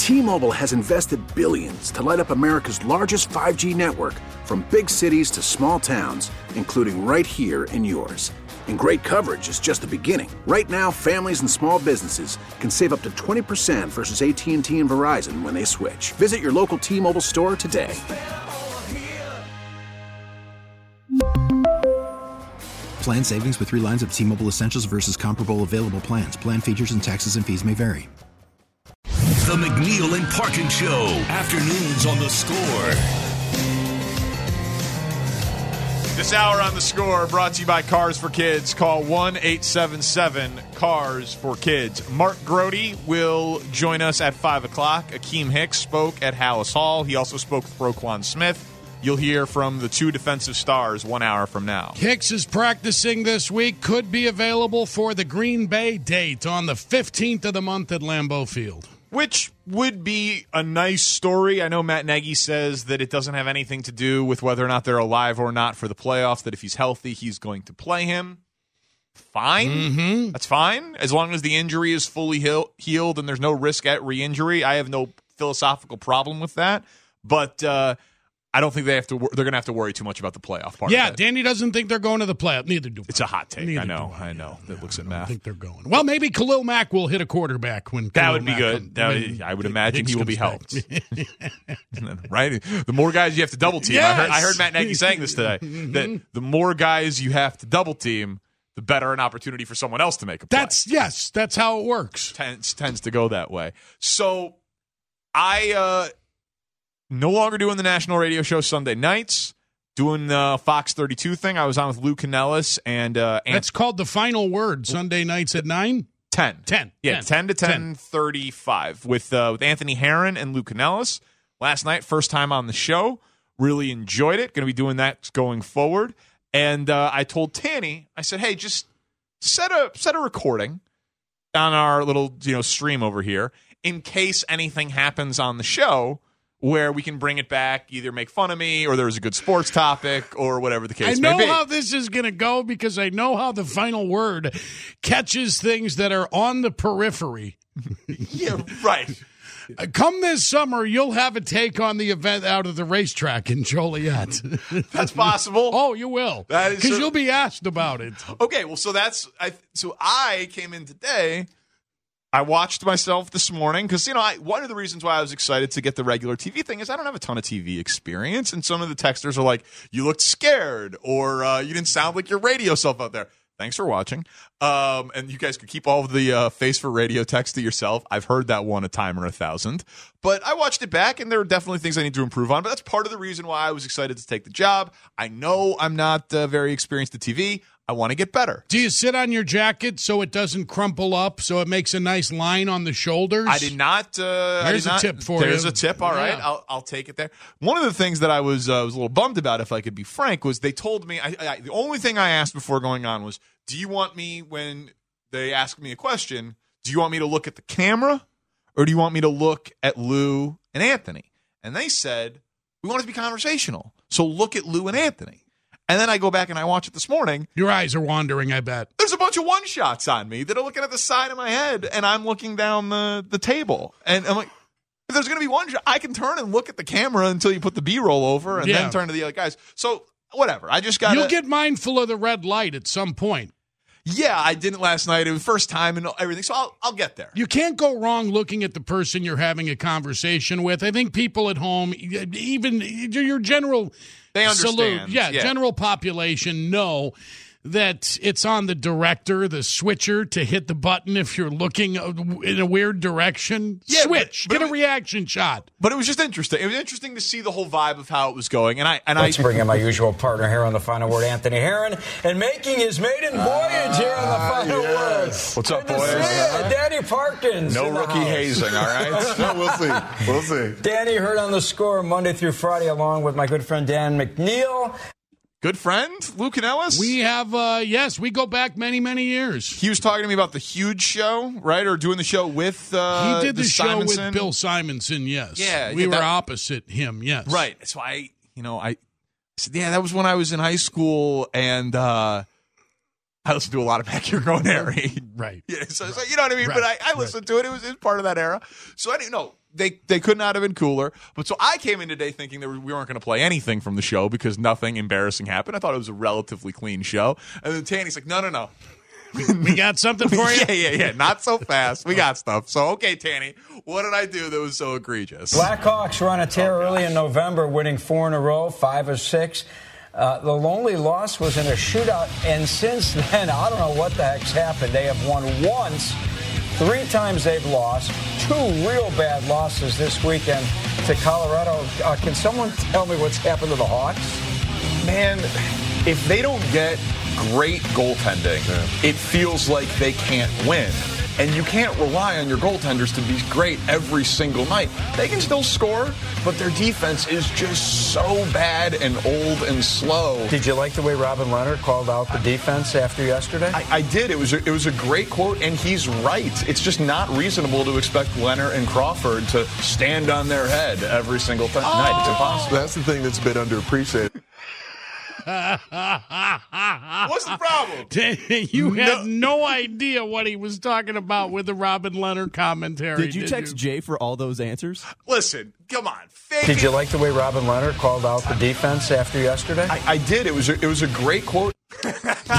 T-Mobile has invested billions to light up America's largest 5G network, from big cities to small towns, including right here in yours. And great coverage is just the beginning. Right now, families and small businesses can save up to 20% versus AT&T and Verizon when they switch. Visit your local T-Mobile store today. Plan savings with 3 lines of T-Mobile Essentials versus comparable available plans. Plan features and taxes and fees may vary. The McNeil and Parkin Show. Afternoons on The Score. This hour on The Score brought to you by Cars for Kids. Call 1-877-CARS-FOR-KIDS. Mark Grody will join us at 5 o'clock. Akeem Hicks spoke at Hallis Hall. He also spoke with Roquan Smith. You'll hear from the 2 defensive stars 1 hour from now. Hicks is practicing this week. Could be available for the Green Bay date on the 15th of the month at Lambeau Field. Which would be a nice story. I know Matt Nagy says that it doesn't have anything to do with whether or not they're alive or not for the playoffs, that if he's healthy, he's going to play him. Fine. Mm-hmm. That's fine. As long as the injury is fully healed and there's no risk at re-injury, I have no philosophical problem with that. But I don't think they're going to have to worry too much about the playoff part. Yeah, of it. Danny doesn't think they're going to the playoff. Neither do I. It's a hot take. Neither I know. That looks at math. I think they're going. Well, maybe Khalil Mack will hit a quarterback when that would be good. I would imagine Hicks he will be back. helped. Right? The more guys you have to double team. Yes! I heard Matt Nagy saying this today, that the more guys you have to double team, the better an opportunity for someone else to make a play. That's how it works. Tends to go that way. So I no longer doing the national radio show Sunday nights, doing the Fox 32 thing. I was on with Lou Canellis and that's called The Final Word, Sunday nights at 9? 10. Yeah, 10 to 10:35 with Anthony Herron and Lou Canellis. Last night, first time on the show. Really enjoyed it. Going to be doing that going forward. And I told Tanny, I said, hey, just set a recording on our little stream over here in case anything happens on the show where we can bring it back, either make fun of me or there was a good sports topic or whatever the case may be. I know how this is going to go because I know how The Final Word catches things that are on the periphery. Yeah, right. Come this summer, you'll have a take on the event out of the racetrack in Joliet. That's possible. Oh, you will. That is because you'll be asked about it. Okay, well, so I came in today. I watched myself this morning because, one of the reasons why I was excited to get the regular TV thing is I don't have a ton of TV experience. And some of the texters are like, you looked scared or you didn't sound like your radio self out there. Thanks for watching. And you guys could keep all of the face for radio text to yourself. I've heard that one a time or 1,000. But I watched it back, and there are definitely things I need to improve on. But that's part of the reason why I was excited to take the job. I know I'm not very experienced at TV. I want to get better. Do you sit on your jacket so it doesn't crumple up, so it makes a nice line on the shoulders? I did not. There's a tip for you. There's a tip. All right, yeah. I'll take it there. One of the things that I was a little bummed about, if I could be frank, was they told me the only thing I asked before going on was, do you want me, when they ask me a question, do you want me to look at the camera or do you want me to look at Lou and Anthony? And they said, we want it to be conversational, so look at Lou and Anthony. And then I go back and I watch it this morning. Your eyes are wandering, I bet. There's a bunch of one-shots on me that are looking at the side of my head, and I'm looking down the table. And I'm like, if there's going to be one shot, I can turn and look at the camera until you put the B-roll over and then turn to the other guys. So, whatever. I just got to... You'll get mindful of the red light at some point. Yeah, I didn't last night. It was the first time and everything, so I'll get there. You can't go wrong looking at the person you're having a conversation with. I think people at home, even your general... They understand. General population know that it's on the director, the switcher, to hit the button if you're looking in a weird direction. Yeah, switch. Get a reaction shot. But it was just interesting. It was interesting to see the whole vibe of how it was going. Let's bring in my usual partner here on The Final Word, Anthony Herron, and making his maiden voyage here on The Final Word. What's up, boys? Danny Parkins. No rookie hazing, all right? No, we'll see. Danny heard on The Score Monday through Friday along with my good friend Dan McNeil. Good friend, Lou Canellis? We have, we go back many, many years. He was talking to me about the Huge Show, right? Or doing the show with He did the show Simonson. with Bill Simonson, yes. Yeah. We were opposite him, yes. Right. So I said, that was when I was in high school, and I I listen to a lot of Back Here Going Harry. Right. Yeah, so you know what I mean? Right. But I listened to it. It was part of that era. So I didn't know. They could not have been cooler. But so I came in today thinking that we weren't going to play anything from the show because nothing embarrassing happened. I thought it was a relatively clean show. And then Tanny's like, no. We got something for you? Yeah. Not so fast. We got stuff. So, okay, Tanny, what did I do that was so egregious? Blackhawks were on a tear early in November, winning 4 in a row, 5 of 6. The lonely loss was in a shootout, and since then, I don't know what the heck's happened. They have won once, 3 times they've lost, 2 real bad losses this weekend to Colorado. Can someone tell me what's happened to the Hawks? Man, if they don't get great goaltending, it feels like they can't win. And you can't rely on your goaltenders to be great every single night. They can still score, but their defense is just so bad and old and slow. Did you like the way Robin Leonard called out the defense after yesterday? I did. It was a great quote, and he's right. It's just not reasonable to expect Leonard and Crawford to stand on their head every single night. It's impossible. That's the thing that's been underappreciated. What's the problem? You had no idea what he was talking about with the Robin Leonard commentary. Did you text Jay for all those answers? Listen, come on. Did you like the way Robin Leonard called out the defense after yesterday? I did. It was a great quote. You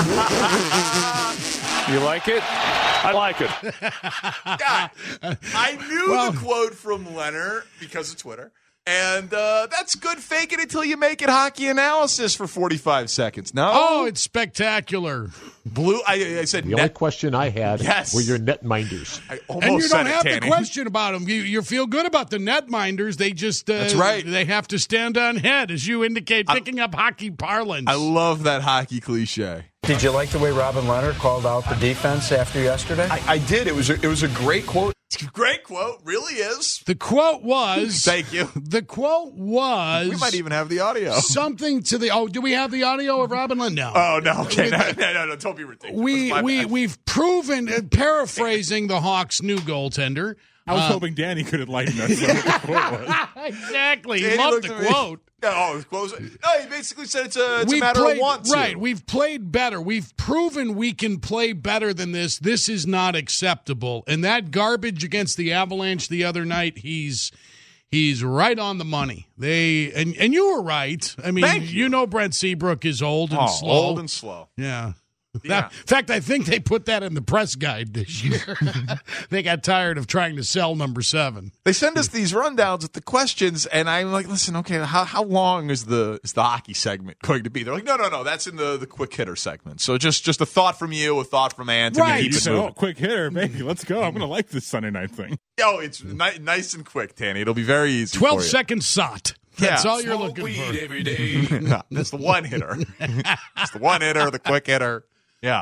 like it? I like it. God, I knew the quote from Leonard because of Twitter. And that's good. Fake it until you make it hockey analysis for 45 seconds. No? Oh, it's spectacular. Blue, I said the only question I had were your netminders. I almost and you don't have Tanny. the question about them. You feel good about the netminders. They just that's right. They have to stand on head, as you indicate, picking up hockey parlance. I love that hockey cliche. Did you like the way Robin Leonard called out the defense after yesterday? I did. It was a great quote. Great quote, really is. The quote was... Thank you. The quote was... We might even have the audio. Something to the... Oh, do we have the audio of Robin Leonard? No. Oh, no. Okay. No. Don't be ridiculous. We've proven, paraphrasing the Hawks' new goaltender... I was hoping Danny could enlighten us on what the quote was. Exactly. Danny he loved the quote. Oh, it was close. No, he basically said it's a matter of want to. Right. We've played better. We've proven we can play better than this. This is not acceptable. And that garbage against the Avalanche the other night, he's right on the money. And you were right. I mean, you know Brent Seabrook is old and slow. Old and slow. Yeah. In fact, I think they put that in the press guide this year. They got tired of trying to sell number 7. They send us these rundowns with the questions, and I'm like, listen, okay, how long is the hockey segment going to be? They're like, no, that's in the quick hitter segment. So just a thought from you, a thought from Anthony. Right. You said, quick hitter, baby, let's go. I'm going to like this Sunday night thing. Oh, it's nice and quick, Tanny. It'll be very easy. 12-second SOT. That's all you're looking for. Every day. No, that's the one hitter. It's the one hitter, the quick hitter. Yeah.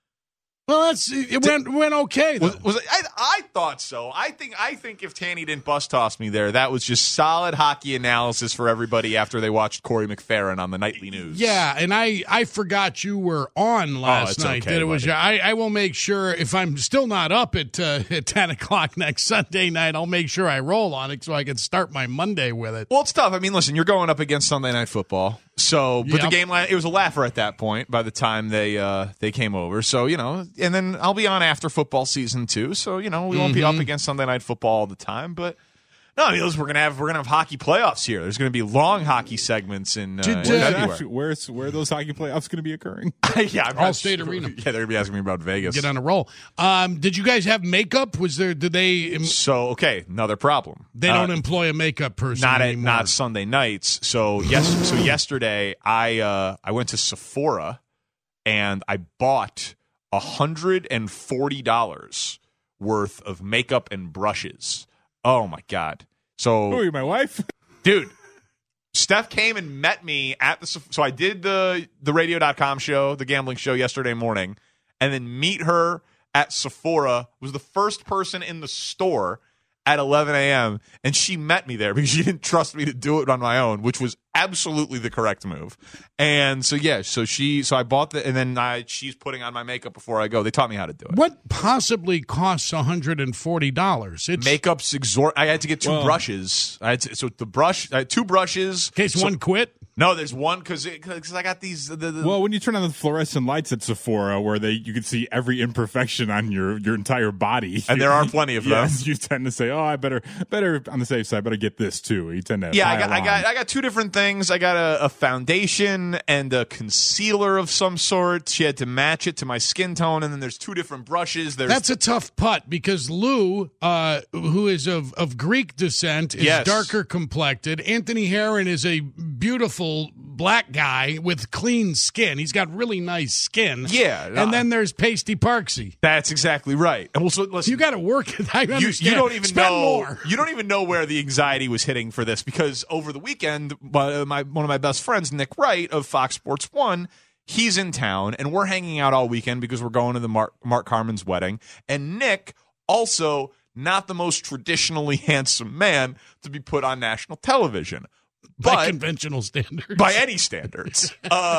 Well, it went okay, though. I thought so. I think if Tanny didn't bus toss me there, that was just solid hockey analysis for everybody after they watched Corey McFerrin on the nightly news. Yeah, and I forgot you were on last night. Okay, that it was. I will make sure, if I'm still not up at 10 o'clock next Sunday night, I'll make sure I roll on it so I can start my Monday with it. Well, it's tough. I mean, listen, you're going up against Sunday Night Football. So, but the game line, it was a laugher at that point by the time they came over. So, and then I'll be on after football season too. So, we won't be up against Sunday Night Football all the time. But no, I mean, listen, we're gonna have hockey playoffs here. There's gonna be long hockey segments in February. Where are those hockey playoffs going to be occurring? Yeah, All-State Arena. Yeah, they're gonna be asking me about Vegas. Get on a roll. Did you guys have makeup? Did they? So okay, another problem. They don't employ a makeup person anymore. Not Sunday nights. So yesterday I went to Sephora and I bought $140 worth of makeup and brushes. Oh my God! So, who are you, my wife? Dude, Steph came and met me at so I did the radio.com show, the gambling show yesterday morning, and then meet her at Sephora. Was the first person in the store at 11 a.m. and she met me there because she didn't trust me to do it on my own, which was absolutely the correct move. And so so I bought and then she's putting on my makeup before I go. They taught me how to do it. What possibly costs $140? Makeup's I had to get two brushes. I had 2 brushes. In case one quit? No, there's one because I got these. Well, when you turn on the fluorescent lights at Sephora, where you can see every imperfection on your entire body, and there are plenty of them, you tend to say, "Oh, I better on the safe side, better get this too." You tend to I got two different things. I got a foundation and a concealer of some sort. She had to match it to my skin tone, and then there's two different brushes. That's a tough putt because Lou, who is of Greek descent, is darker complected. Anthony Herron is a beautiful black guy with clean skin. He's got really nice skin. Yeah. And then there's Pasty Parksy. That's exactly right. And also, listen, you got to work it. I understand. You don't even Spend know. More. You don't even know where the anxiety was hitting for this because over the weekend, one of my best friends, Nick Wright of Fox Sports 1, he's in town, and we're hanging out all weekend because we're going to the Mark Carman's wedding. And Nick, also not the most traditionally handsome man to be put on national television. By conventional standards. By any standards.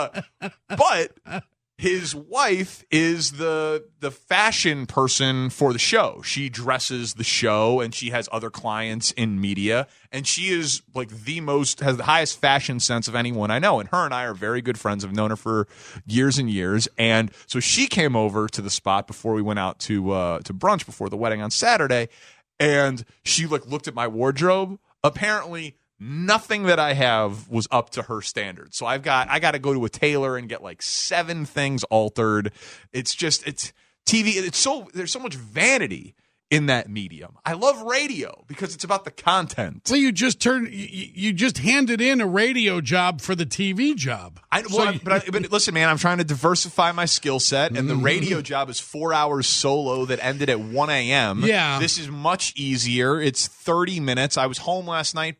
But his wife is the fashion person for the show. She dresses the show, and she has other clients in media, and she is like has the highest fashion sense of anyone I know. And her and I are very good friends. I've known her for years and years. And so she came over to the spot before we went out to brunch before the wedding on Saturday, and she looked at my wardrobe. Apparently nothing that I have was up to her standards. So I got to go to a tailor and get 7 things altered. It's TV. There's so much vanity in that medium. I love radio because it's about the content. Well, you just handed in a radio job for the TV job. But listen, man, I'm trying to diversify my skill set, and the radio job is 4 hours solo that ended at 1 a.m. Yeah, this is much easier. It's 30 minutes. I was home last night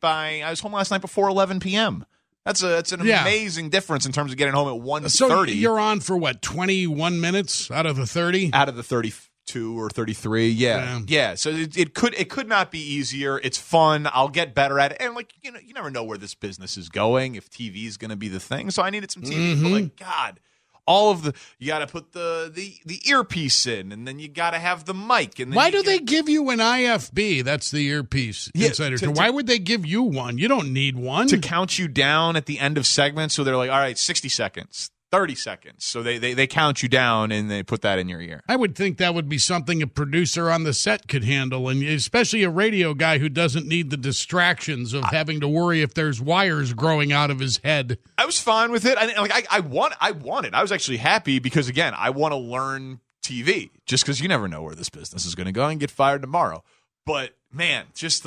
before 11 p.m. That's an amazing difference in terms of getting home at 1:30. So you're on for what, 21 minutes out of the 30? Out of the 32 or 33, yeah. So it could not be easier. It's fun. I'll get better at it, and you never know where this business is going. If TV is going to be the thing, so I needed some TV. But God, all of you got to put the earpiece in, and then you got to have the mic. And then why do they give you an IFB? That's the earpiece insider. Why would they give you one? You don't need one to count you down at the end of segments. So they're like, all right, 60 seconds. 30 seconds. So they count you down and they put that in your ear. I would think that would be something a producer on the set could handle, and especially a radio guy who doesn't need the distractions of having to worry if there's wires growing out of his head. I was fine with it. I wanted. I was actually happy because, again, I want to learn TV just because you never know where this business is going to go and get fired tomorrow. But, man, so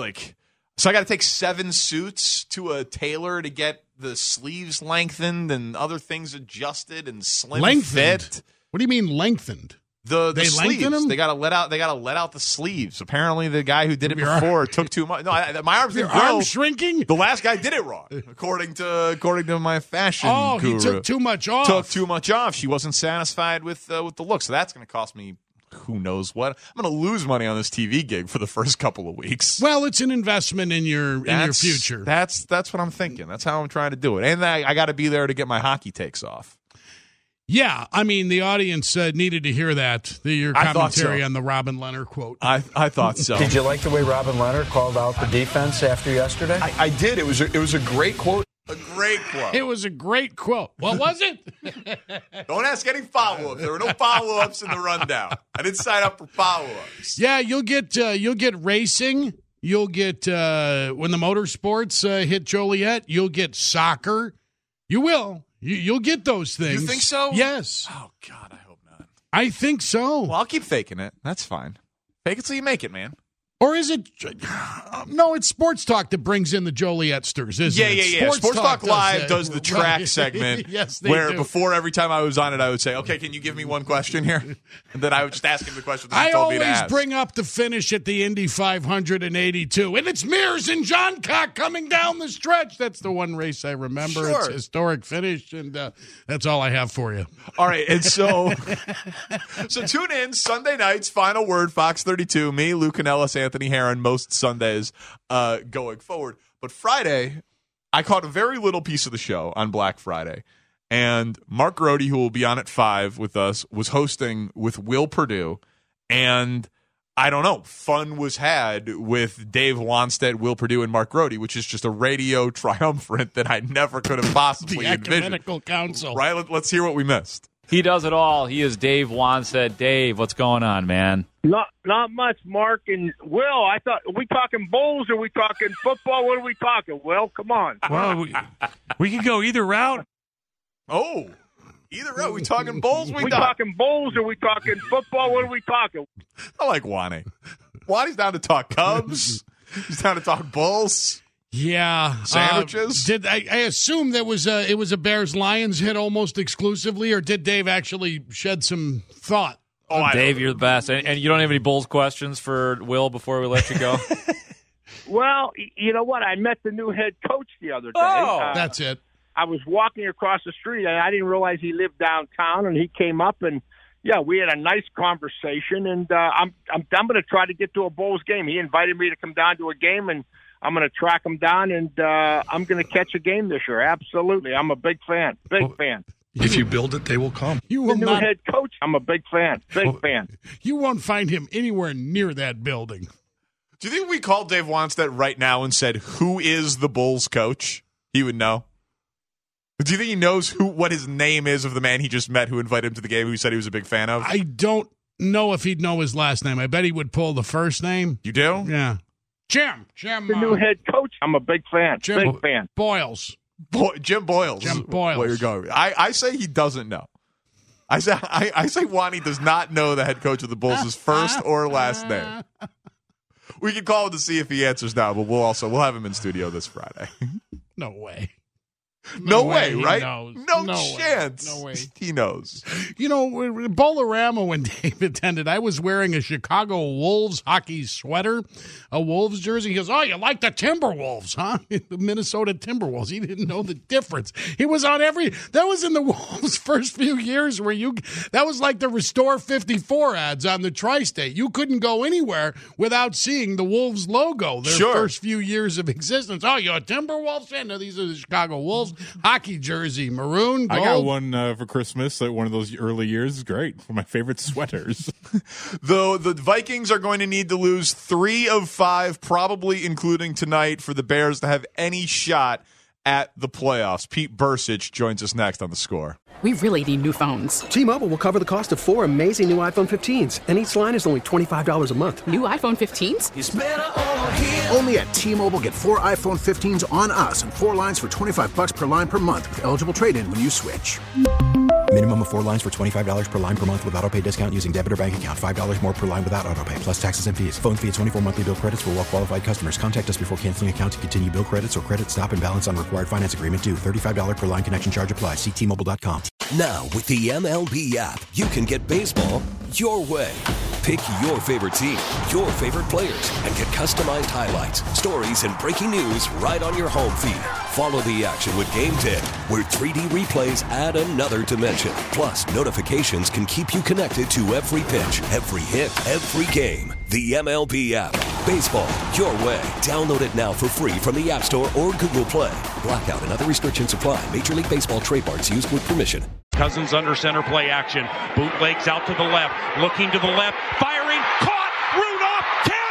I got to take 7 suits to a tailor to get the sleeves lengthened and other things adjusted and slim fit. What do you mean lengthened? The they sleeves. Them? They got to let out the sleeves. Apparently, the guy who did it before took too much. No, my arms didn't grow. Arms shrinking. The last guy did it wrong, according to my fashion guru. He took too much off. Took too much off. She wasn't satisfied with the look. So that's going to cost me who knows what. I'm going to lose money on this TV gig for the first couple of weeks. Well, it's an investment in your future. That's what I'm thinking. That's how I'm trying to do it. And I got to be there to get my hockey takes off. Yeah, I mean, the audience needed to hear that, your commentary on the Robin Leonard quote. I thought so. Did you like the way Robin Leonard called out the defense after yesterday? I did. It was a great quote. A great quote. It was a great quote. What was it? Don't ask any follow-ups. There were no follow-ups in the rundown. I didn't sign up for follow-ups. Yeah, you'll get racing. You'll get when the motorsports hit Joliet. You'll get soccer. You will. You'll get those things. You think so? Yes. Oh God, I hope not. I think so. Well, I'll keep faking it. That's fine. Fake it till you make it, man. Or is it? No, it's Sports Talk that brings in the Jolietsters, isn't it? Yeah. Sports Talk Live does the track segment. Yes, they where do. Before every time I was on it, I would say, "Okay, can you give me one question here?" And then I would just ask him the question that he told me to ask. I always bring up the finish at the Indy 582, and it's Mears and John Cock coming down the stretch. That's the one race I remember. Sure. It's a historic finish, and that's all I have for you. All right, and so tune in Sunday nights. Final Word, Fox 32. Me, Lou Canellis, Anthony Herron, most Sundays going forward. But Friday, I caught a very little piece of the show on Black Friday. And Mark Grody, who will be on at 5 with us, was hosting with Will Perdue. And I don't know, fun was had with Dave Wanstead, Will Perdue, and Mark Grody, which is just a radio triumvirate that I never could have possibly envisioned. The Ecumenical Council. Right? Let's hear what we missed. He does it all. He is Dave Wanstead. Dave, what's going on, man? Not much, Mark and Will. I thought, are we talking Bulls or are we talking football? What are we talking, Will? Come on. Well, we can go either route. Oh, either route. We talking Bulls? We talking Bulls or we talking football? What are we talking? I like Wani. Wani's down to talk Cubs. He's down to talk Bulls. Yeah, sandwiches. Did I assume that it was a Bears-Lions hit almost exclusively, or did Dave actually shed some thought? Oh, Dave, you're the best. And you don't have any Bulls questions for Will before we let you go? Well, you know what? I met the new head coach the other day. Oh, that's it. I was walking across the street, and I didn't realize he lived downtown, and he came up, and, yeah, we had a nice conversation, and I'm going to try to get to a Bulls game. He invited me to come down to a game, and I'm going to track him down, and I'm going to catch a game this year. Absolutely. I'm a big fan. Big fan. If you build it, they will come. You will the new head coach, I'm a big fan. Big fan. You won't find him anywhere near that building. Do you think we called Dave Wanstead right now and said, who is the Bulls coach? He would know. Do you think he knows what his name is of the man he just met who invited him to the game, who he said he was a big fan of? I don't know if he'd know his last name. I bet he would pull the first name. You do? Yeah. Jim. The new head coach, I'm a big fan. Big fan. Boyles. Jim Boyles. Jim Boyles. Where you're going. I say he doesn't know. I say Wani does not know the head coach of the Bulls' first or last name. We can call him to see if he answers now, but we'll have him in studio this Friday. No way. No way, right? No chance. No way. He knows. You know, Bolarama, when Dave attended, I was wearing a Chicago Wolves hockey sweater, a Wolves jersey. He goes, oh, you like the Timberwolves, huh? The Minnesota Timberwolves. He didn't know the difference. He was on that was in the Wolves' first few years that was like the Restore 54 ads on the Tri-State. You couldn't go anywhere without seeing the Wolves logo their first few years of existence. Oh, you're a Timberwolves fan? No, these are the Chicago Wolves. Hockey jersey, maroon, gold. I got one for Christmas, one of those early years. Great. For my favorite sweaters. Though the Vikings are going to need to lose 3 of 5, probably including tonight, for the Bears to have any shot at the playoffs. Pete Burcich joins us next on The Score. We really need new phones. T-Mobile will cover the cost of 4 amazing new iPhone 15s, and each line is only $25 a month. New iPhone 15s? It's better over here. Only at T-Mobile, get 4 iPhone 15s on us and 4 lines for $25 per line per month with eligible trade-in when you switch. Minimum of 4 lines for $25 per line per month with autopay discount using debit or bank account. $5 more per line without autopay, plus taxes and fees. Phone fee at 24 monthly bill credits for well-qualified customers. Contact us before canceling account to continue bill credits or credit stop and balance on required finance agreement due. $35 per line connection charge applies. See T-Mobile.com. Now, with the MLB app, you can get baseball your way. Pick your favorite team, your favorite players, and get customized highlights, stories, and breaking news right on your home feed. Follow the action with Game 10, where 3D replays add another dimension. Plus, notifications can keep you connected to every pitch, every hit, every game. The MLB app. Baseball your way. Download it now for free from the App Store or Google Play. Blackout and other restrictions apply. Major League Baseball trademarks used with permission. Cousins under center play action. Bootlegs out to the left. Looking to the left. Firing. Caught. Rudolph.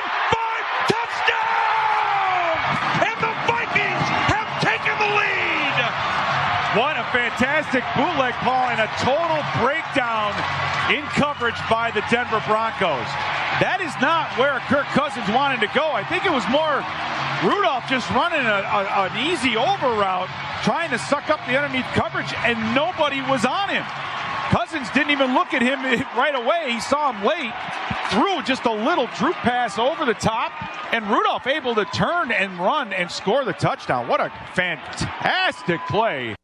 10. 5. Touchdown! And the Vikings have taken the lead. What a fantastic bootleg call and a total breakdown in coverage by the Denver Broncos. That is not where Kirk Cousins wanted to go. I think it was more Rudolph just running an easy over route, trying to suck up the underneath coverage, and nobody was on him. Cousins didn't even look at him right away. He saw him late, threw just a little droop pass over the top, and Rudolph able to turn and run and score the touchdown. What a fantastic play.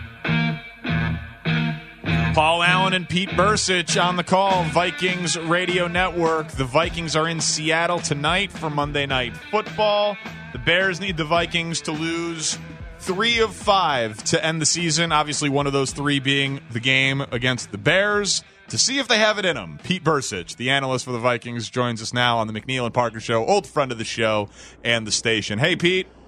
Paul Allen and Pete Burcich on the call, Vikings Radio Network. The Vikings are in Seattle tonight for Monday Night Football. The Bears need the Vikings to lose 3 of 5 to end the season. Obviously, one of those 3 being the game against the Bears. To see if they have it in them, Pete Burcich, the analyst for the Vikings, joins us now on the McNeil and Parker Show, old friend of the show and the station. Hey, Pete.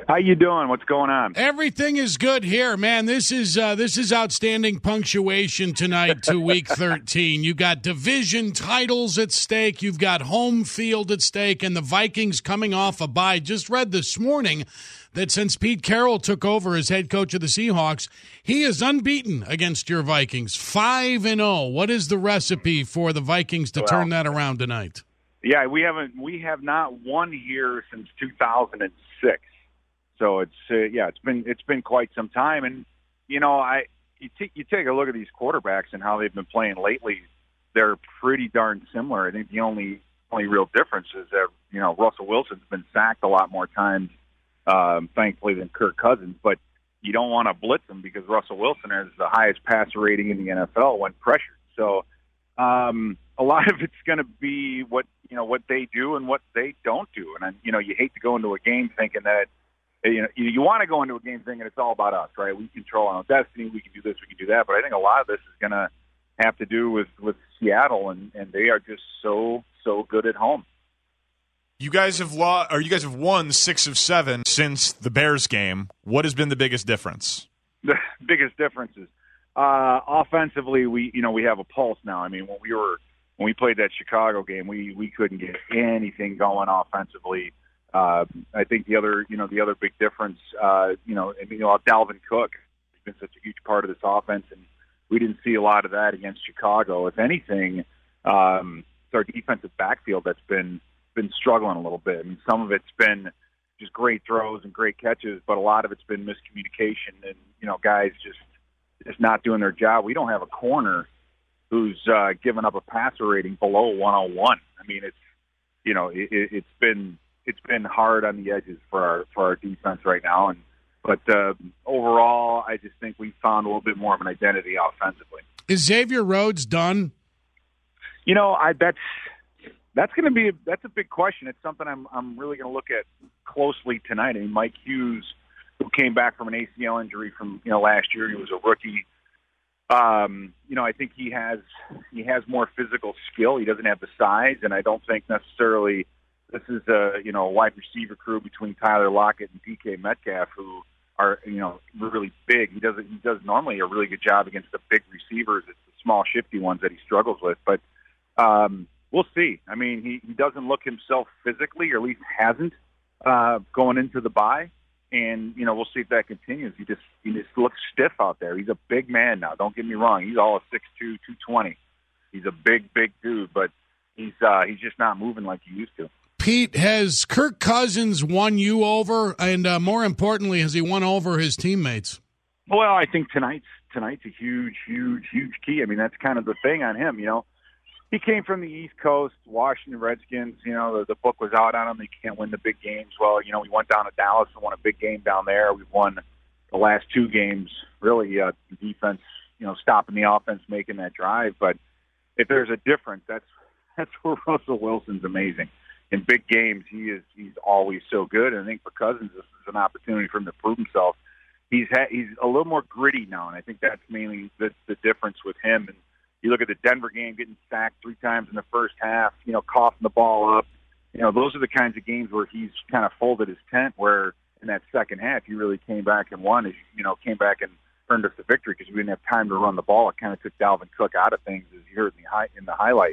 How you doing? What's going on? Everything is good here, man. This is outstanding punctuation tonight to Week 13. You got division titles at stake. You've got home field at stake, and the Vikings coming off a bye. Just read this morning that since Pete Carroll took over as head coach of the Seahawks, he is unbeaten against your Vikings, 5-0. What is the recipe for the Vikings to turn that around tonight? Yeah, we have not won here since 2006. So it's been quite some time, and you take a look at these quarterbacks and how they've been playing lately. They're pretty darn similar. I think the only real difference is that Russell Wilson's been sacked a lot more times, thankfully, than Kirk Cousins. But you don't want to blitz him because Russell Wilson has the highest passer rating in the NFL when pressured. So a lot of it's going to be what they do and what they don't do. And you hate to go into a game thinking that. You want to go into a game thinking it's all about us, right? We control our own destiny. We can do this, we can do that. But I think a lot of this is going to have to do with Seattle, and they are just so good at home. You guys have won 6 of 7 since the Bears game. What has been the biggest difference? The biggest difference is offensively. We have a pulse now. I mean, when we played that Chicago game, we couldn't get anything going offensively. I think the other big difference, Dalvin Cook has been such a huge part of this offense, and we didn't see a lot of that against Chicago. If anything, it's our defensive backfield that's been struggling a little bit. I mean, some of it's been just great throws and great catches, but a lot of it's been miscommunication and guys just not doing their job. We don't have a corner who's given up a passer rating below 101. I mean, it's been hard on the edges for our defense right now, but overall, I just think we found a little bit more of an identity offensively. Is Xavier Rhodes done? That's a big question. It's something I'm really going to look at closely tonight. I mean, Mike Hughes, who came back from an ACL injury from last year, he was a rookie. I think he has more physical skill. He doesn't have the size, and I don't think necessarily. This is a wide receiver crew between Tyler Lockett and DK Metcalf, who are really big. He does normally a really good job against the big receivers. It's the small, shifty ones that he struggles with. But we'll see. I mean, he doesn't look himself physically, or at least hasn't going into the bye. And we'll see if that continues. He just looks stiff out there. He's a big man now. Don't get me wrong. He's all of 6'2", 220. He's a big dude, but he's just not moving like he used to. Pete, has Kirk Cousins won you over, and more importantly, has he won over his teammates? Well, I think tonight's a huge key. I mean, that's kind of the thing on him. He came from the East Coast, Washington Redskins. The book was out on him. He can't win the big games. Well, we went down to Dallas and won a big game down there. We've won the last 2 games. Really, the defense, stopping the offense, making that drive. But if there's a difference, that's where Russell Wilson's amazing. In big games, he's always so good. And I think for Cousins, this is an opportunity for him to prove himself. He's a little more gritty now, and I think that's mainly the difference with him. And you look at the Denver game, getting sacked 3 times in the first half, coughing the ball up. Those are the kinds of games where he's kind of folded his tent, where in that second half he really came back and won. Came back and earned us the victory because we didn't have time to run the ball. It kind of took Dalvin Cook out of things, as you heard in the highlight.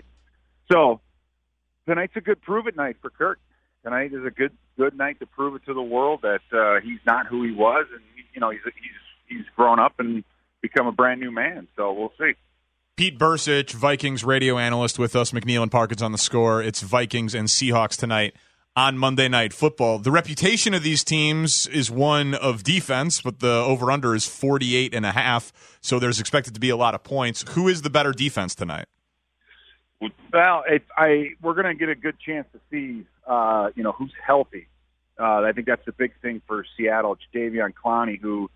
So tonight's a good prove-it night for Kirk. Tonight is a good night to prove it to the world that he's not who he was, and he's grown up and become a brand new man. So we'll see. Pete Bercich, Vikings radio analyst, with us. McNeil and Parkins on the score. It's Vikings and Seahawks tonight on Monday Night Football. The reputation of these teams is one of defense, but the over-under is 48.5, so there's expected to be a lot of points. Who is the better defense tonight? Well, we're going to get a good chance to see, who's healthy. I think that's the big thing for Seattle. Jadeveon Clowney, who,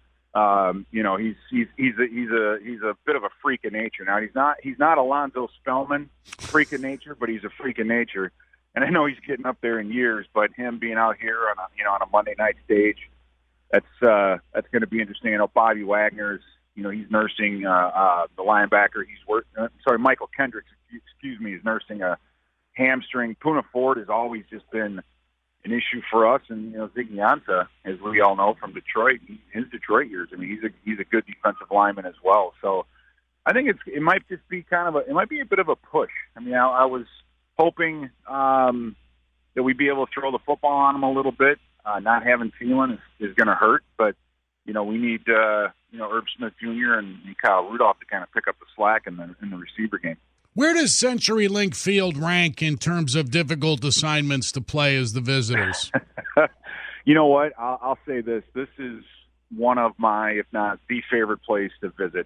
he's a bit of a freak of nature. Now he's not Alonzo Spellman, freak of nature, but he's a freak of nature. And I know he's getting up there in years, but him being out here on a Monday night stage, that's going to be interesting. I know Bobby Wagner's, he's nursing the linebacker. Michael Kendricks, is nursing a hamstring. Poona Ford has always just been an issue for us. And Ziggy Ansah, as we all know from Detroit, his Detroit years. I mean, he's a good defensive lineman as well. So I think it might just be it might be a bit of a push. I mean, I was hoping that we'd be able to throw the football on him a little bit. Not having Thielen is going to hurt, but we need Herb Smith Jr. and Kyle Rudolph to kind of pick up the slack in the receiver game. Where does CenturyLink Field rank in terms of difficult assignments to play as the visitors? You know what? I'll say this. This is one of my, if not the favorite place to visit.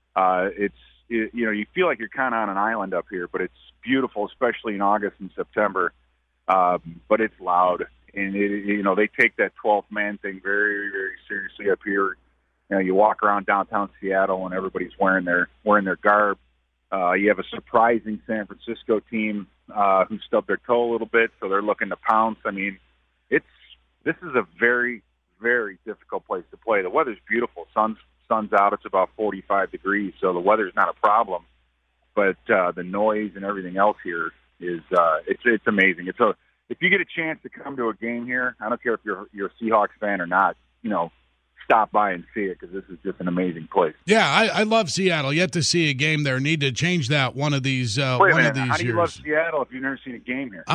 You feel like you're kind of on an island up here, but it's beautiful, especially in August and September. But it's loud, and they take that 12th man thing very, very seriously up here. You walk around downtown Seattle, and everybody's wearing their garb. You have a surprising San Francisco team who stubbed their toe a little bit, so they're looking to pounce. I mean, this is a very, very difficult place to play. The weather's beautiful. Sun's out. It's about 45 degrees, so the weather's not a problem. But the noise and everything else here is it's amazing. If you get a chance to come to a game here, I don't care if you're a Seahawks fan or not, stop by and see it, because this is just an amazing place. Yeah, I love Seattle. Yet to see a game there. Need to change that one of these. Wait a minute. How do you love Seattle if you've never seen a game here?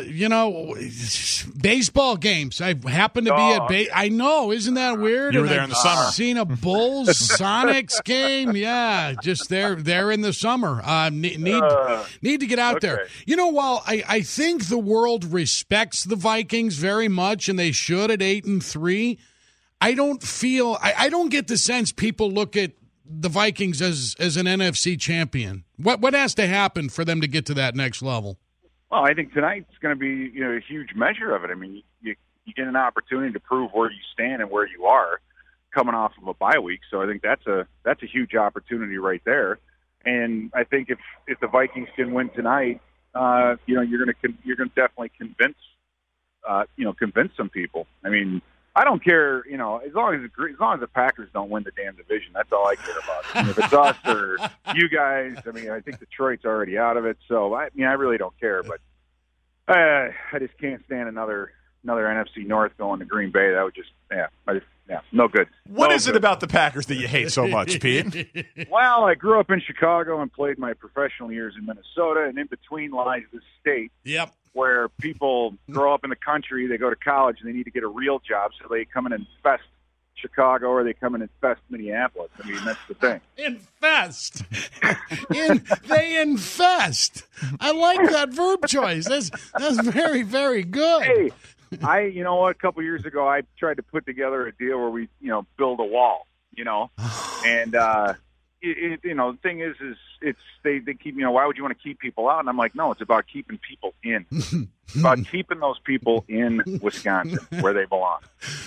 Baseball games. I happen to be at. I know, isn't that weird? You were there in the summer. Seen a Bulls Sonics game. Yeah, just there in the summer. Need to get out there. While I think the world respects the Vikings very much, and they should at 8-3. I don't get the sense people look at the Vikings as an NFC champion. What has to happen for them to get to that next level? Well, I think tonight's going to be a huge measure of it. I mean, you get an opportunity to prove where you stand and where you are coming off of a bye week. So I think that's a huge opportunity right there. And I think if the Vikings can win tonight, you're going to definitely convince some people. I mean, I don't care, as long as the Packers don't win the damn division, that's all I care about. If it's us or you guys, I think Detroit's already out of it, so I really don't care. But I just can't stand another NFC North going to Green Bay. That would just, no good. What is it about the Packers that you hate so much, Pete? Well, I grew up in Chicago and played my professional years in Minnesota, and in between lies this state. Yep. Where people grow up in the country, they go to college, and they need to get a real job, so they come in and infest Chicago, or they come in and infest Minneapolis. I mean, that's the thing. Infest. They infest. I like that verb choice. That's very, very good. Hey, a couple years ago, I tried to put together a deal where we, build a wall, and the thing is they keep, why would you want to keep people out? And I'm like, no, it's about keeping people in. It's about keeping those people in Wisconsin where they belong.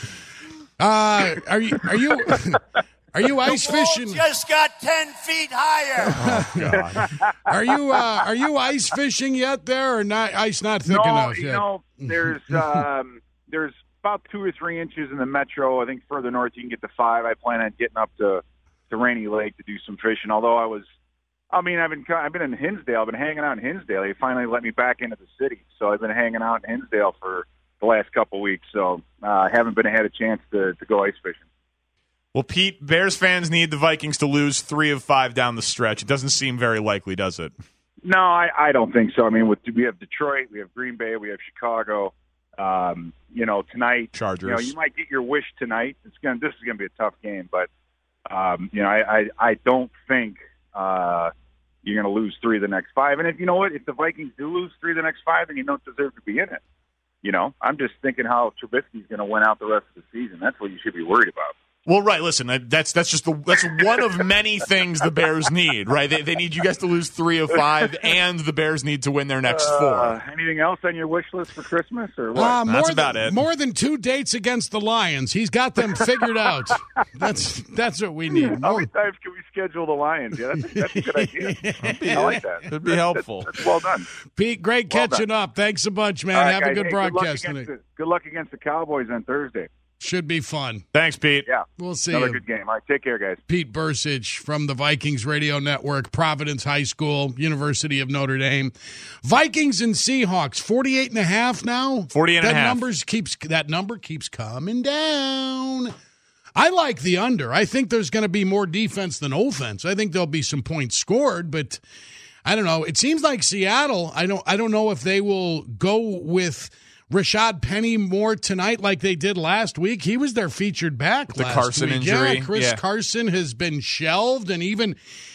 Are you ice fishing? Just got 10 feet higher. Oh, God. Are you ice fishing yet there, or not? Ice not thick enough yet? There's about 2 or 3 inches in the metro. I think further north you can get to 5. I plan on getting up to Rainy Lake to do some fishing. Although I've been in Hinsdale. I've been hanging out in Hinsdale. They finally let me back into the city, so I've been hanging out in Hinsdale for the last couple of weeks. So I haven't had a chance to go ice fishing. Well, Pete, Bears fans need the Vikings to lose 3 of 5 down the stretch. It doesn't seem very likely, does it? No, I don't think so. I mean, we have Detroit, we have Green Bay, we have Chicago. Tonight, Chargers. You might get your wish tonight. This is going to be a tough game, but I don't think you're going to lose 3 of the next 5. And if the Vikings do lose 3 of the next 5, then you don't deserve to be in it. I'm just thinking how Trubisky's going to win out the rest of the season. That's what you should be worried about. Well, right. Listen, that's one of many things the Bears need, right? They need you guys to lose 3 of 5, and the Bears need to win their next 4. Anything else on your wish list for Christmas, or what? That's about it. More than 2 dates against the Lions. He's got them figured out. That's what we need. How many times can we schedule the Lions? Yeah, that's a good idea. I like that. It'd be helpful. That's well done. Pete, great catching up. Thanks a bunch, man. Have a good broadcast tonight. Good luck against the Cowboys on Thursday. Should be fun. Thanks, Pete. Yeah. We'll see Another you. good game. All right, take care, guys. Pete Bursich from the Vikings Radio Network, Providence High School, University of Notre Dame. Vikings and Seahawks, 48.5 now. 48.5. That number keeps coming down. I like the under. I think there's going to be more defense than offense. I think there'll be some points scored, but I don't know. It seems like Seattle, I don't know if they will go with Rashad Penny more tonight like they did last week. He was their featured back the last Carson week. injury. Yeah, Chris Carson has been shelved, and even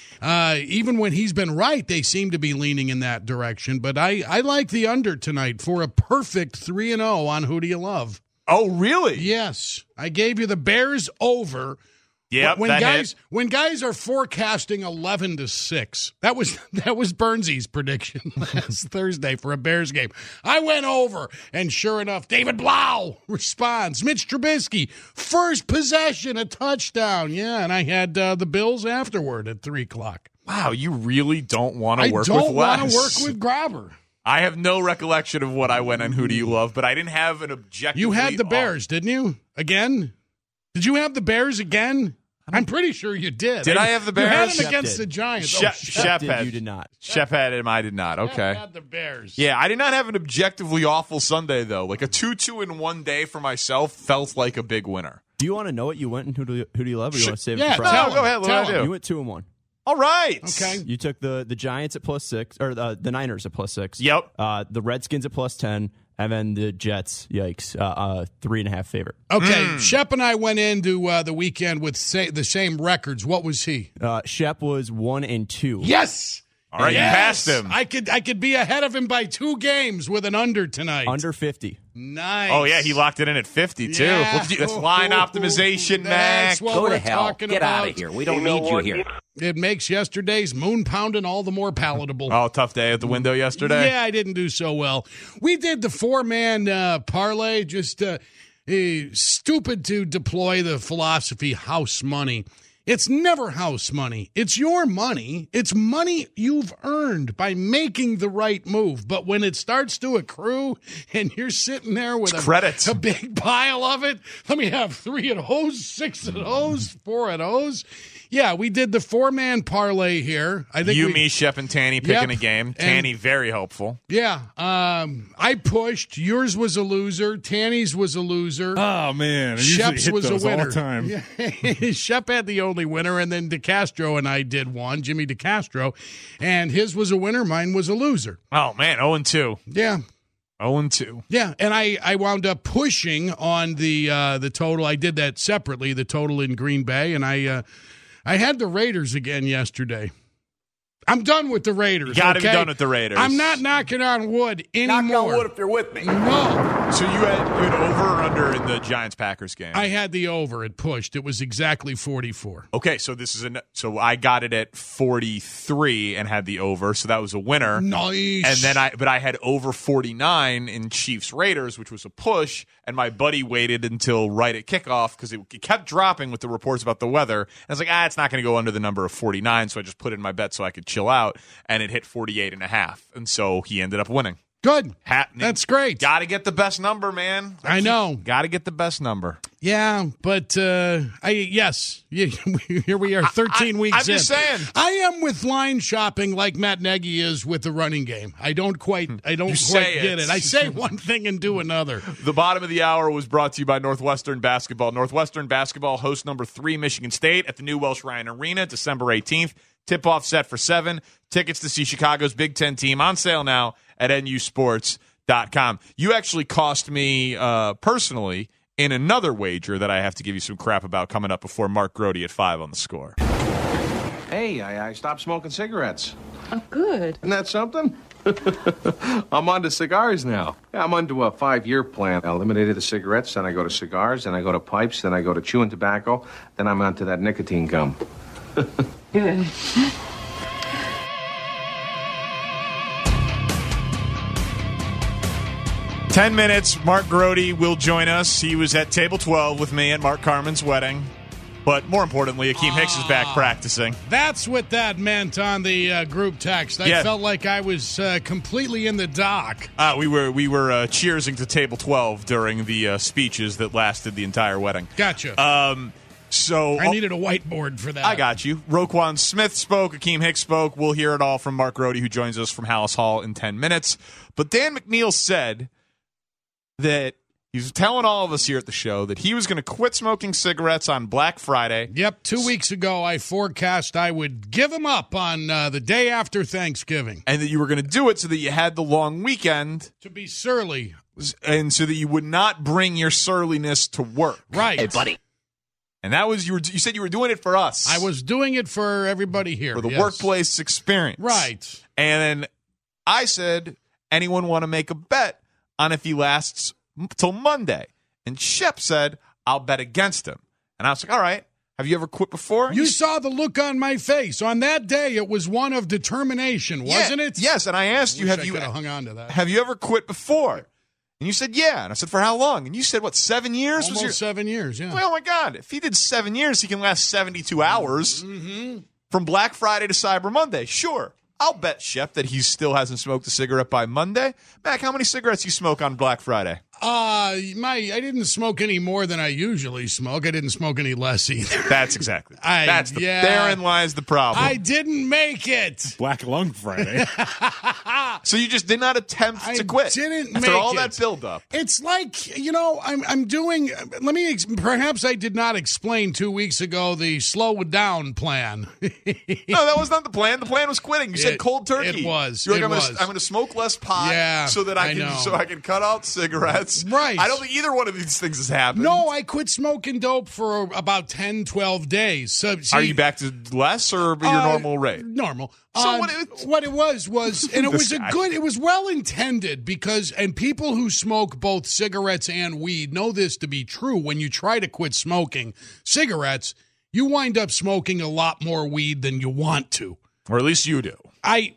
when he's been right, they seem to be leaning in that direction. But I like the under tonight for a perfect 3-0 on Who Do You Love? Oh, really? Yes. I gave you the Bears over. Yep, when guys are forecasting 11-6, that was Burnsy's prediction last Thursday for a Bears game. I went over, and sure enough, David Blau responds. Mitch Trubisky, first possession, a touchdown. Yeah, and I had the Bills afterward at 3:00. Wow, you really don't want to work with I Wes. don't want to work with Grabber. I have no recollection of what I went on Who Do You Love, but I didn't have an objective. You had the Bears, didn't you? Again? Did you have the Bears again? I'm pretty sure you did. Did I have the Bears? You had them against the Giants. Shep did. You did not. Shep had him. I did not. Okay. Shep had the Bears. Yeah, I did not have an objectively awful Sunday, though. Like a 2-2 in one day for myself felt like a big winner. Do you want to know what you went and who do you love, or you want to save it Yeah, for Friday? go ahead. What did I do? You went 2-1. All right. Okay. You took the Giants at +6, or the Niners at +6. Yep. The Redskins at +10, and then the Jets. Yikes! 3.5 favorite. Okay. Shep and I went into the weekend with the same records. What was he? Shep was 1-2. Yes. All right, yes! you passed him. I could be ahead of him by 2 games with an under tonight. Under 50. Nice. Oh, yeah, he locked it in at 50, too. Yeah. That's line optimization, Mac. That's what Go we're to hell. talking Get about. out of here. We don't need you here. It makes yesterday's moon pounding all the more palatable. Oh, tough day at the window yesterday? Yeah, I didn't do so well. We did the 4-man parlay, just stupid to deploy the philosophy house money. It's never house money. It's your money. It's money you've earned by making the right move. But when it starts to accrue and you're sitting there with a big pile of it, let me have 3 at O's, 6 at O's, 4 at O's. Yeah, we did the 4-man parlay here. I think me, Shep, and Tanny picking a game. Tanny, very helpful. Yeah. I pushed. Yours was a loser. Tanny's was a loser. Oh, man. I Shep's hit was a those winner. all the time. Yeah. Shep had the only winner, and then DeCastro and I did one, Jimmy DeCastro. And his was a winner. Mine was a loser. Oh, man. 0-2. Yeah. 0-2. Yeah, and I wound up pushing on the total. I did that separately, the total in Green Bay, and I had the Raiders again yesterday. I'm done with the Raiders. You got to be done with the Raiders. I'm not knocking on wood anymore. Knock on wood if you're with me. No. So you had over or under in the Giants-Packers game? I had the over. It pushed. It was exactly 44. Okay, so this is so I got it at 43 and had the over, so that was a winner. Nice. And then I had over 49 in Chiefs-Raiders, which was a push, and my buddy waited until right at kickoff because it kept dropping with the reports about the weather. And I was like, it's not going to go under the number of 49, so I just put in my bet so I could chill out, and it hit 48.5, and so he ended up winning. Good. That's great. Got to get the best number, man. I know. Got to get the best number. Yeah, but yes, here we are, 13 weeks in. I'm just saying. I am with line shopping like Matt Nagy is with the running game. I don't quite get it. I say one thing and do another. The bottom of the hour was brought to you by Northwestern Basketball. Northwestern Basketball hosts number 3 Michigan State at the new Welsh Ryan Arena, December 18th. Tip-off set for 7. Tickets to see Chicago's Big Ten team on sale now at nusports.com. You actually cost me personally in another wager that I have to give you some crap about coming up before Mark Grody at 5 on the Score. Hey, I stopped smoking cigarettes. Oh, good. Isn't that something? I'm on to cigars now. Yeah, I'm onto a 5-year plan. I eliminated the cigarettes, then I go to cigars, then I go to pipes, then I go to chewing tobacco, then I'm onto that nicotine gum. Good. 10 minutes, Mark Grody will join us. He was at table 12 with me at Mark Carmen's wedding. But more importantly, Akeem Hicks is back practicing. That's what that meant on the group text. I felt like I was completely in the dock. We were cheersing to table 12 during the speeches that lasted the entire wedding. Gotcha. So I needed a whiteboard for that. I got you. Roquan Smith spoke. Akeem Hicks spoke. We'll hear it all from Mark Rohde, who joins us from Hallis Hall in 10 minutes. But Dan McNeil said that he was telling all of us here at the show that he was going to quit smoking cigarettes on Black Friday. Yep, 2 weeks ago I forecast I would give them up on the day after Thanksgiving. And that you were going to do it so that you had the long weekend. To be surly. And so that you would not bring your surliness to work. Right. Hey, buddy. And that was you said you were doing it for us. I was doing it for everybody here. For the workplace experience. Right. And then I said, anyone want to make a bet on if he lasts till Monday? And Shep said, I'll bet against him. And I was like, all right. Have you ever quit before? You saw the look on my face. On that day, it was one of determination, wasn't it? Yes, and I asked you, have you hung on to that. Have you ever quit before? And you said, yeah. And I said, for how long? And you said, what, 7 years? Almost 7 years, yeah. Well, oh, my God. If he did 7 years, he can last 72 hours from Black Friday to Cyber Monday. Sure. I'll bet Shep that he still hasn't smoked a cigarette by Monday. Mac, how many cigarettes you smoke on Black Friday? I didn't smoke any more than I usually smoke. I didn't smoke any less either. That's exactly. Therein lies the problem. I didn't make it. Black Lung Friday. So you just did not attempt to quit. Didn't after make all it. that buildup. It's like, I'm doing. Perhaps I did not explain 2 weeks ago the slow down plan. No, that was not the plan. The plan was quitting. You said cold turkey. It was. You're like, I'm going to smoke less pot so that I can cut out cigarettes. Right. I don't think either one of these things has happened. No, I quit smoking dope for about 10, 12 days. So, are you back to less or your normal rate? Normal. So what it was, and it was it was well intended and people who smoke both cigarettes and weed know this to be true. When you try to quit smoking cigarettes, you wind up smoking a lot more weed than you want to. Or at least you do.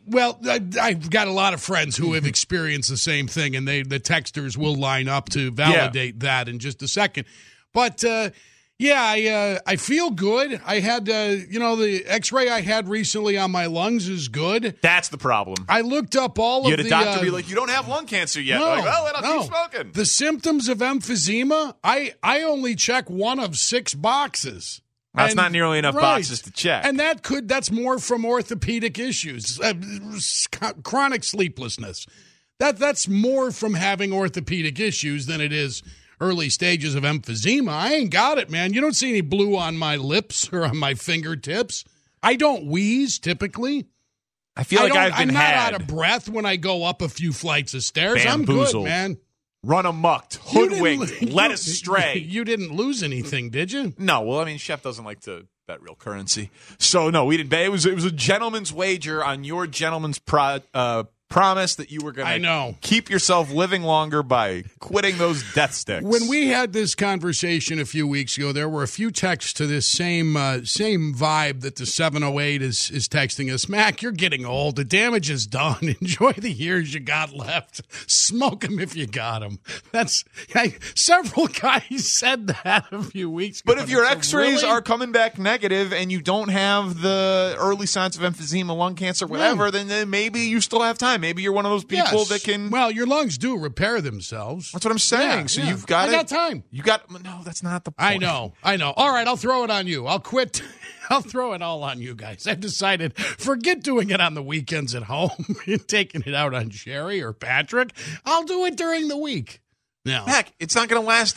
I've got a lot of friends who have experienced the same thing, and the texters will line up to validate that in just a second. But I feel good. I had the X-ray I had recently on my lungs is good. That's the problem. I looked up all you of had a doctor be like, you don't have lung cancer yet. No, like, well, then I'll keep smoking. The symptoms of emphysema, I only check one of 6 boxes. That's not nearly enough boxes to check. And that's more from orthopedic issues, chronic sleeplessness. That's more from having orthopedic issues than it is early stages of emphysema. I ain't got it, man. You don't see any blue on my lips or on my fingertips. I don't wheeze typiced. I feel like I'm not out of breath when I go up a few flights of stairs. Bamboozled. I'm good, man. Run amucked, hoodwinked, led astray. You didn't lose anything, did you? No. Well, I mean, Chef doesn't like to bet real currency. So, no, we didn't bet. It was a gentleman's wager on your gentleman's promise that you were going to keep yourself living longer by quitting those death sticks. When we had this conversation a few weeks ago, there were a few texts to this same vibe that the 708 is texting us. Mac, you're getting old. The damage is done. Enjoy the years you got left. Smoke them if you got them. Several guys said that a few weeks ago. But if your X-rays are coming back negative and you don't have the early signs of emphysema, lung cancer, whatever, then maybe you still have time. Maybe you're one of those people that can. Well, your lungs do repair themselves. That's what I'm saying. So you've got I got time. You got. No, that's not the point. I know. All right, I'll throw it on you. I'll quit. I'll throw it all on you guys. I've decided, forget doing it on the weekends at home and taking it out on Sherry or Patrick. I'll do it during the week. No. Heck, it's not going to last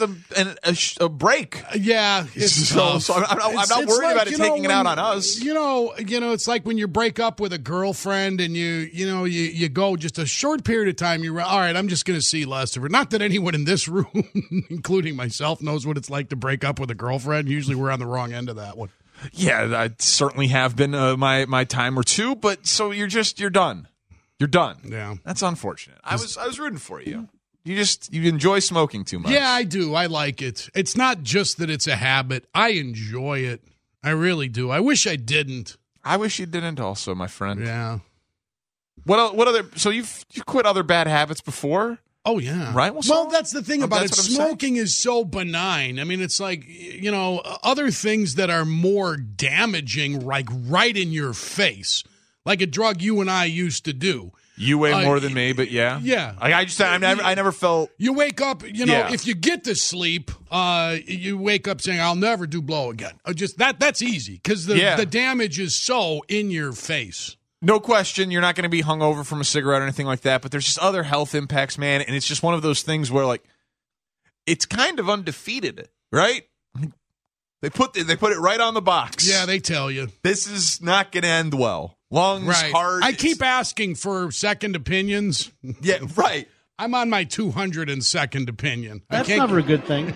a break. Yeah. So I'm not worried about it taking it out on us. It's like when you break up with a girlfriend and you go just a short period of time. You're all right. I'm just going to see less of her. Not that anyone in this room, including myself, knows what it's like to break up with a girlfriend. Usually we're on the wrong end of that one. Yeah, I certainly have been my time or two. But so you're done. You're done. Yeah, that's unfortunate. I was rooting for you. You enjoy smoking too much. Yeah, I do. I like it. It's not just that it's a habit. I enjoy it. I really do. I wish I didn't. I wish you didn't also, my friend. Yeah. What other, so you've quit other bad habits before? Oh, yeah. Right? Well, that's the thing about it. That's what I'm Smoking is so benign. I mean, it's like, other things that are more damaging, like right in your face, like a drug you and I used to do. You weigh more than me, but yeah. Yeah. I never felt. You wake up, if you get to sleep, you wake up saying, I'll never do blow again. That's easy because the damage is so in your face. No question, you're not going to be hungover from a cigarette or anything like that, but there's just other health impacts, man, and it's just one of those things where, like, it's kind of undefeated, right? They put it right on the box. Yeah, they tell you. This is not going to end well. Lungs, heart. I keep asking for second opinions. Yeah, right. I'm on my 202nd opinion. That's never a good thing.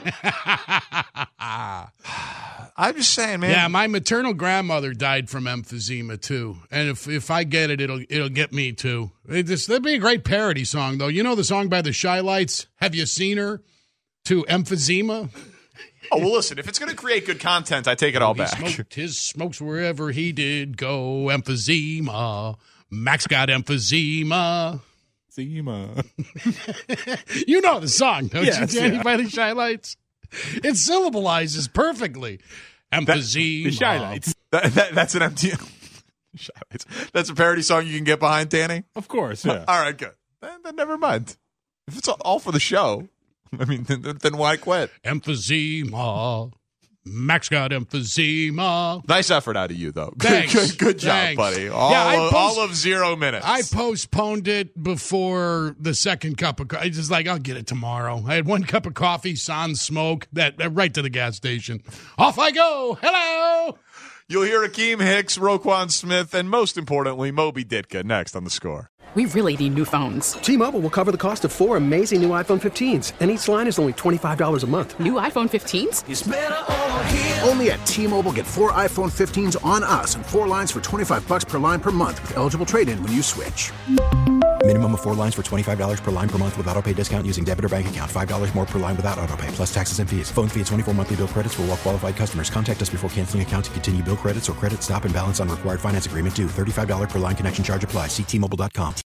I'm just saying, man. Yeah, my maternal grandmother died from emphysema too, and if I get it, it'll get me too. That'd be a great parody song, though. You know the song by the Shy Lights, "Have You Seen Her?" to emphysema. Oh, well, listen, if it's going to create good content, I take it all back. Smoked his smokes wherever he did go. Emphysema. Max got emphysema. You know the song, don't you, Danny, by the Shy Lights? It syllabalizes perfectly. Emphysema. The Shy Lights. That's an empty. Shy Lights. That's a parody song you can get behind, Danny? Of course, yeah. All right, good. Then never mind. If it's all for the show, I mean, then why quit? Emphysema. Max got emphysema. Nice effort out of you, though. Thanks. Good job, Thanks. buddy. All of 0 minutes. I postponed it before the second cup of coffee. Just like, I'll get it tomorrow. I had 1 cup of coffee, sans smoke, that right to the gas station. Off I go. Hello. You'll hear Akeem Hicks, Roquan Smith, and most importantly, Moby Ditka next on The Score. We really need new phones. T-Mobile will cover the cost of 4 amazing new iPhone 15s, and each line is only $25 a month. New iPhone 15s? It's better over here. Only at T-Mobile, get 4 iPhone 15s on us and 4 lines for $25 per line per month with eligible trade-in when you switch. Minimum of 4 lines for $25 per line per month with autopay discount using debit or bank account. $5 more per line without autopay, plus taxes and fees. Phone fee at 24 monthly bill credits for well-qualified customers. Contact us before canceling account to continue bill credits or credit stop and balance on required finance agreement due. $35 per line connection charge applies. See T-Mobile.com.